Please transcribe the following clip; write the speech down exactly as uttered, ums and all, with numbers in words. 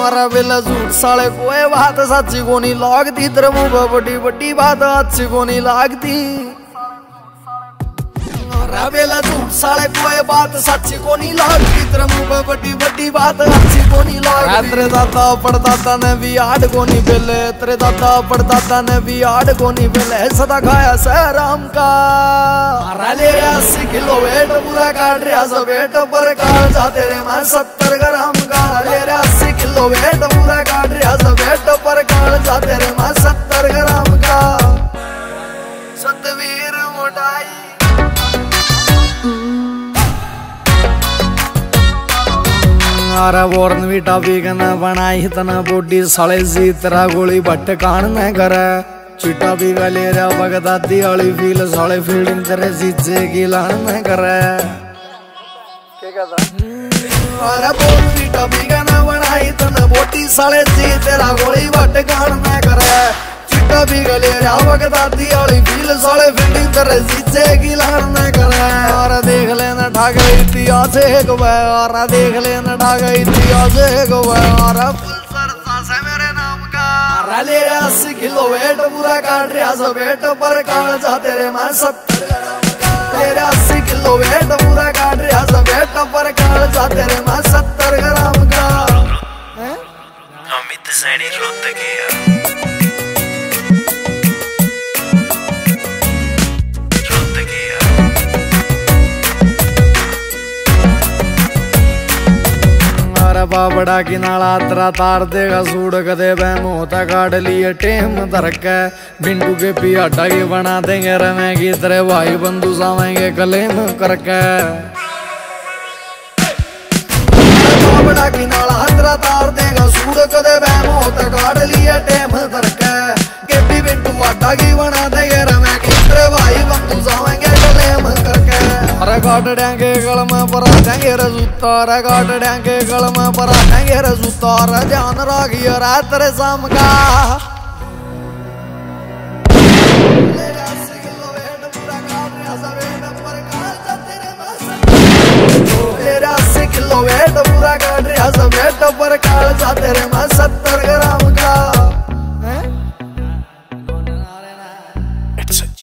मारा बेला झूठ साले कोई बात सच्ची को नहीं लागती, तेरे मुंह पे बड़ी बड़ी बात अच्छी को नहीं लागती। मारा बेला झूठ साले कोई बात सच्ची को नहीं लागती, तेरे मुंह पे बड़ी बड़ी बात अच्छी को नहीं लागती। तेरे दादा परदादा ने भी आड़ को नहीं बेले, तेरे दादा परदादा ने भी आड़ को नहीं बेले सदा खाया सहराम का। मारा ले रहा अस्सी किलो वेट पूरा काट रहा सब वेट पर काल जाते रे मैं सत्तर ग्राम का। ले रहा अस्सी किलो वेट पूरा काट रहा सब वेट पर काल जाते रे मैं सत्तर ग्राम का। सतवीर मोटाई अरे वॉर्न वीटा बीगन बनाई तना बॉडी साले जी तेरा गोली भट्ट कान न करे। चिटा भी ले रहा बगदादी वाली फील साले फील्डिंग तेरे जीजे की लान न करे। अरे वॉर्न वीटा बीगन बनाई तना बॉडी साले जी तेरा गोली भट्ट कान न करे। चिटा भी ले रहा बगदादी वाली फील साले फील्डिंग तेरे जीजे की लान न करे। और देख लेना ठाक इतिहास एक बार, देख लेना ठाक इतिहास एक बार। फुल सरसा से मेरे नाम का। ले रहा अस्सी किलो वेट पूरा काट रहा सब वेट पर काल जाते रे मैं सत्तर ग्राम का। ले रहा अस्सी किलो वेट पूरा काट रहा सब वेट पर काल जाते रे मैं सत्तर ग्राम का। अमित सैनी रोते गया बाबड़ा की नाला तेरा तार देगा सूड़ कदे मोता काट लिए टेम धरक बिंडू के पियाटा की बना देंगे रमे की तेरे भाई बंधु सावेंगे कलेम करके। बाबड़ा की नाला तेरा तार देगा सूड़ कदे मोता काट लिए टेम धरक के भी बिंडू आटा की बना देंगे रमे की तेरे भाई बंधु सावेंगे कलेम करके। अरे काट देंगे गल में पर देंगे रजूता, अरे काट देंगे गल में पर देंगे रजूता। अरे ध्यान रखिए रे तेरे शाम का। ले रहा अस्सी किलो वेट पूरा काट रहा सब वेट पर काल जाते रे मैं सत्तर ग्राम